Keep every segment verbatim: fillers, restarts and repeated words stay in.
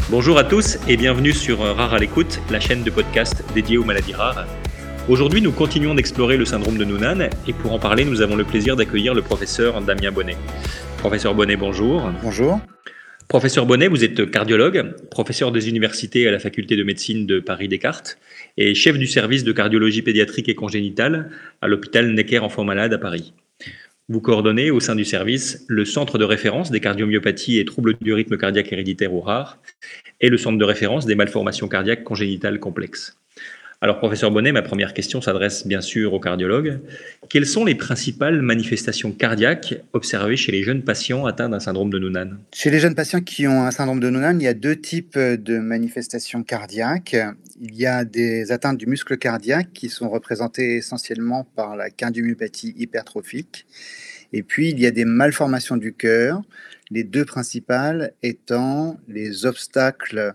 Bonjour à tous et bienvenue sur Rare à l'écoute, la chaîne de podcast dédiée aux maladies rares. Aujourd'hui, nous continuons d'explorer le syndrome de Noonan et pour en parler, nous avons le plaisir d'accueillir le professeur Damien Bonnet. Professeur Bonnet, bonjour. Bonjour. Professeur Bonnet, vous êtes cardiologue, professeur des universités à la faculté de médecine de Paris-Descartes et chef du service de cardiologie pédiatrique et congénitale à l'hôpital Necker Enfants Malades à Paris. Vous coordonnez au sein du service le centre de référence des cardiomyopathies et troubles du rythme cardiaque héréditaire ou rares et le centre de référence des malformations cardiaques congénitales complexes. Alors, professeur Bonnet, ma première question s'adresse bien sûr aux cardiologues. Quelles sont les principales manifestations cardiaques observées chez les jeunes patients atteints d'un syndrome de Noonan ? Chez les jeunes patients qui ont un syndrome de Noonan, il y a deux types de manifestations cardiaques. Il y a des atteintes du muscle cardiaque qui sont représentées essentiellement par la cardiomyopathie hypertrophique. Et puis, il y a des malformations du cœur, les deux principales étant les obstacles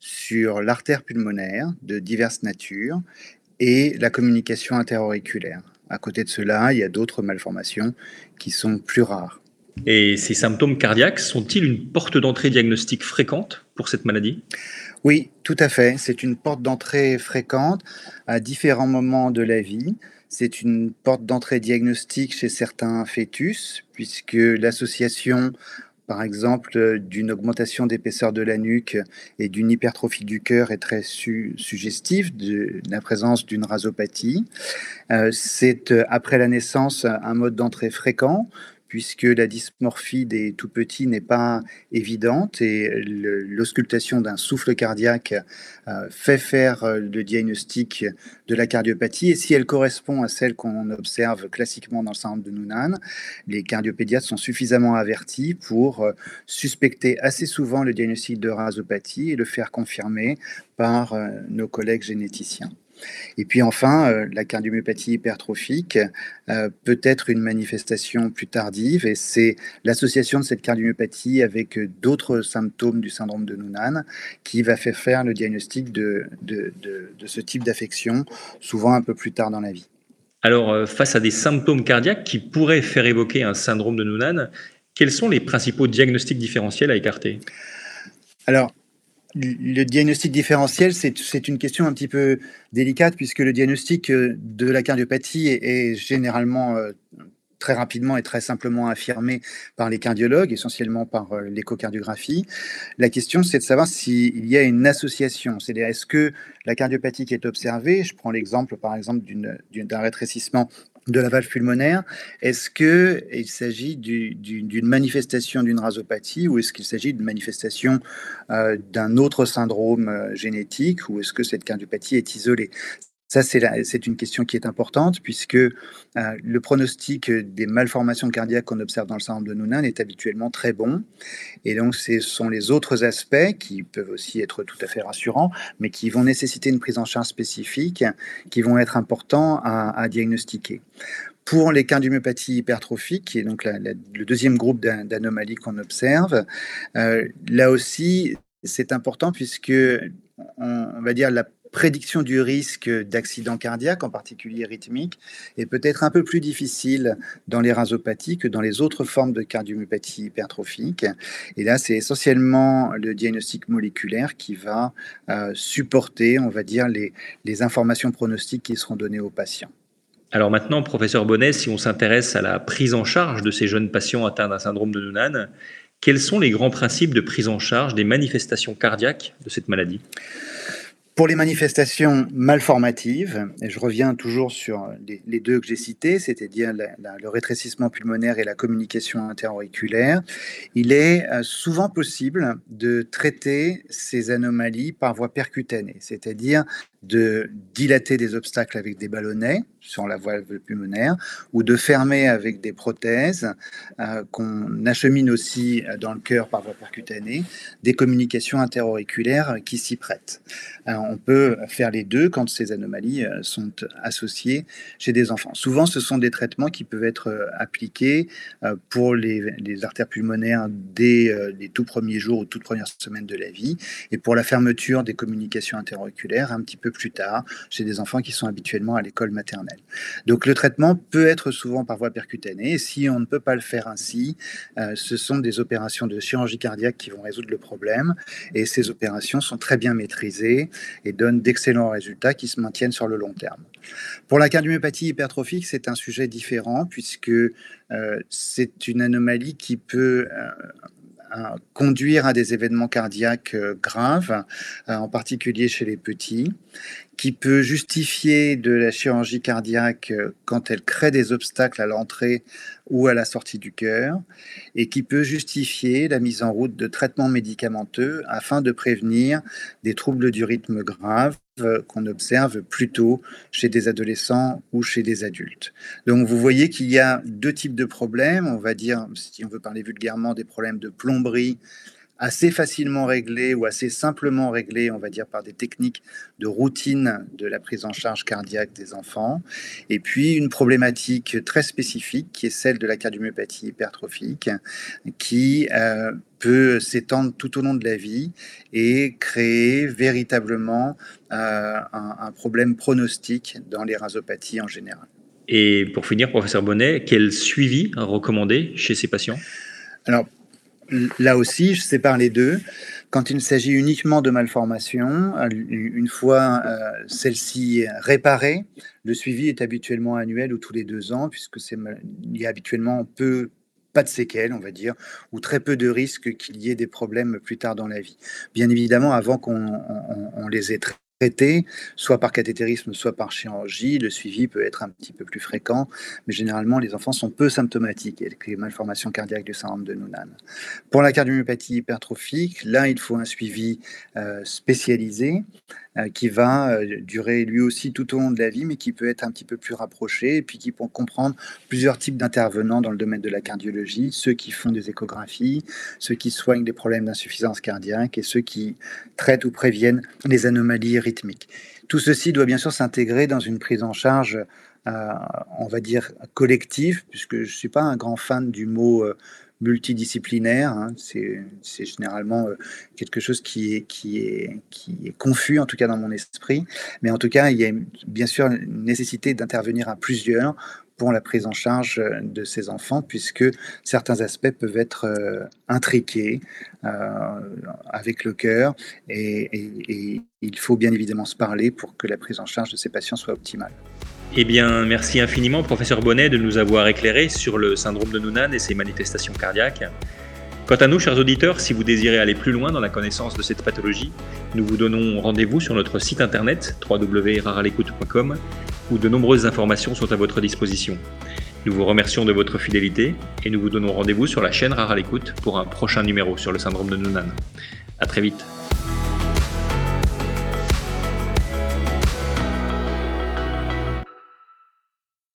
sur l'artère pulmonaire de diverses natures et la communication interauriculaire. À côté de cela, il y a d'autres malformations qui sont plus rares. Et ces symptômes cardiaques sont-ils une porte d'entrée diagnostique fréquente pour cette maladie ? Oui, tout à fait. C'est une porte d'entrée fréquente à différents moments de la vie. C'est une porte d'entrée diagnostique chez certains fœtus, puisque l'association, par exemple, d'une augmentation d'épaisseur de la nuque et d'une hypertrophie du cœur est très su- suggestive de la présence d'une rasopathie. Euh, c'est euh, après la naissance un mode d'entrée fréquent, puisque la dysmorphie des tout petits n'est pas évidente et le- l'auscultation d'un souffle cardiaque euh, fait faire euh, le diagnostic de la cardiopathie. Et si elle correspond à celle qu'on observe classiquement dans le syndrome de Noonan, les cardiopédiatres sont suffisamment avertis pour euh, suspecter assez souvent le diagnostic de rasopathie et le faire confirmer par euh, nos collègues généticiens. Et puis enfin, euh, la cardiomyopathie hypertrophique euh, peut être une manifestation plus tardive et c'est l'association de cette cardiomyopathie avec euh, d'autres symptômes du syndrome de Noonan qui va faire faire le diagnostic de, de, de, de ce type d'affection, souvent un peu plus tard dans la vie. Alors, euh, face à des symptômes cardiaques qui pourraient faire évoquer un syndrome de Noonan, quels sont les principaux diagnostics différentiels à écarter ? Alors, le diagnostic différentiel, c'est, c'est une question un petit peu délicate puisque le diagnostic euh, de la cardiopathie est, est généralement euh, très rapidement et très simplement affirmé par les cardiologues, essentiellement par euh, l'échocardiographie. La question, c'est de savoir s'il y a une association. C'est-à-dire, est-ce que la cardiopathie qui est observée, je prends l'exemple, par exemple, d'une, d'une- d'un rétrécissement de la valve pulmonaire, est-ce qu'il s'agit du- du- d'une manifestation d'une rasopathie ou est-ce qu'il s'agit d'une manifestation euh, d'un autre syndrome euh, génétique ou est-ce que cette cardiopathie est isolée? Ça, c'est, la- c'est une question qui est importante puisque euh, le pronostic des malformations cardiaques qu'on observe dans le syndrome de Noonan est habituellement très bon. Et donc, ce sont les autres aspects qui peuvent aussi être tout à fait rassurants, mais qui vont nécessiter une prise en charge spécifique, qui vont être importants à, à diagnostiquer. Pour les cardiomyopathies hypertrophiques, qui est donc la- la- le deuxième groupe d'an- d'anomalies qu'on observe, euh, là aussi, c'est important puisque on, on va dire la prédiction du risque d'accident cardiaque, en particulier rythmique, est peut-être un peu plus difficile dans les rasopathies que dans les autres formes de cardiomyopathie hypertrophique. Et là, c'est essentiellement le diagnostic moléculaire qui va euh, supporter, on va dire, les, les informations pronostiques qui seront données aux patients. Alors maintenant, professeur Bonnet, si on s'intéresse à la prise en charge de ces jeunes patients atteints d'un syndrome de Noonan, quels sont les grands principes de prise en charge des manifestations cardiaques de cette maladie ? Pour les manifestations malformatives, et je reviens toujours sur les, les deux que j'ai cités, c'est-à-dire la- la- le rétrécissement pulmonaire et la communication interauriculaire, il est euh, souvent possible de traiter ces anomalies par voie percutanée, c'est-à-dire de dilater des obstacles avec des ballonnets sur la valve pulmonaire ou de fermer avec des prothèses euh, qu'on achemine aussi euh, dans le cœur par voie percutanée des communications interauriculaires qui s'y prêtent. Alors, on peut faire les deux quand ces anomalies euh, sont associées chez des enfants. Souvent, ce sont des traitements qui peuvent être euh, appliqués euh, pour les, les artères pulmonaires dès euh, les tout premiers jours ou toutes premières semaines de la vie et pour la fermeture des communications interauriculaires un petit peu peu plus tard, chez des enfants qui sont habituellement à l'école maternelle. Donc le traitement peut être souvent par voie percutanée, et si on ne peut pas le faire ainsi, euh, ce sont des opérations de chirurgie cardiaque qui vont résoudre le problème, et ces opérations sont très bien maîtrisées et donnent d'excellents résultats qui se maintiennent sur le long terme. Pour la cardiomyopathie hypertrophique, c'est un sujet différent puisque euh, c'est une anomalie qui peut euh, à conduire à des événements cardiaques euh, graves, euh, en particulier chez les petits, qui peut justifier de la chirurgie cardiaque euh, quand elle crée des obstacles à l'entrée ou à la sortie du cœur, et qui peut justifier la mise en route de traitements médicamenteux afin de prévenir des troubles du rythme graves euh, qu'on observe plutôt chez des adolescents ou chez des adultes. Donc vous voyez qu'il y a deux types de problèmes, on va dire, si on veut parler vulgairement, des problèmes de plomberie assez facilement réglés ou assez simplement réglés, on va dire, par des techniques de routine de la prise en charge cardiaque des enfants. Et puis une problématique très spécifique qui est celle de la cardiomyopathie hypertrophique, qui euh, peut s'étendre tout au long de la vie et créer véritablement euh, un, un problème pronostic dans les rhazopathies en général. Et pour finir, professeur Bonnet, quel suivi recommander chez ces patients ? Alors, là aussi, je sépare les deux. Quand il s'agit uniquement de malformations, une fois euh, celle-ci réparée, le suivi est habituellement annuel ou tous les deux ans, puisque c'est, il y a habituellement peu, pas de séquelles, on va dire, ou très peu de risques qu'il y ait des problèmes plus tard dans la vie. Bien évidemment, avant qu'on on, on les ait traités, Traité, soit par cathétérisme, soit par chirurgie, le suivi peut être un petit peu plus fréquent, mais généralement les enfants sont peu symptomatiques avec les malformations cardiaques du syndrome de Noonan. Pour la cardiomyopathie hypertrophique, là il faut un suivi euh, spécialisé euh, qui va euh, durer lui aussi tout au long de la vie, mais qui peut être un petit peu plus rapproché et puis qui peut comprendre plusieurs types d'intervenants dans le domaine de la cardiologie, ceux qui font des échographies, ceux qui soignent des problèmes d'insuffisance cardiaque et ceux qui traitent ou préviennent les anomalies rythmique. Tout ceci doit bien sûr s'intégrer dans une prise en charge, euh, on va dire, collective, puisque je ne suis pas un grand fan du mot euh, multidisciplinaire. Hein. C'est, c'est généralement euh, quelque chose qui est, qui, est, qui est confus, en tout cas dans mon esprit. Mais en tout cas, il y a bien sûr une nécessité d'intervenir à plusieurs pour la prise en charge de ces enfants, puisque certains aspects peuvent être euh, intriqués euh, avec le cœur, et, et, et il faut bien évidemment se parler pour que la prise en charge de ces patients soit optimale. Eh bien, merci infiniment, professeur Bonnet, de nous avoir éclairé sur le syndrome de Noonan et ses manifestations cardiaques. Quant à nous, chers auditeurs, si vous désirez aller plus loin dans la connaissance de cette pathologie, nous vous donnons rendez-vous sur notre site internet w w w point rare à l'écoute point com où de nombreuses informations sont à votre disposition. Nous vous remercions de votre fidélité et nous vous donnons rendez-vous sur la chaîne Rare à l'écoute pour un prochain numéro sur le syndrome de Noonan. À très vite.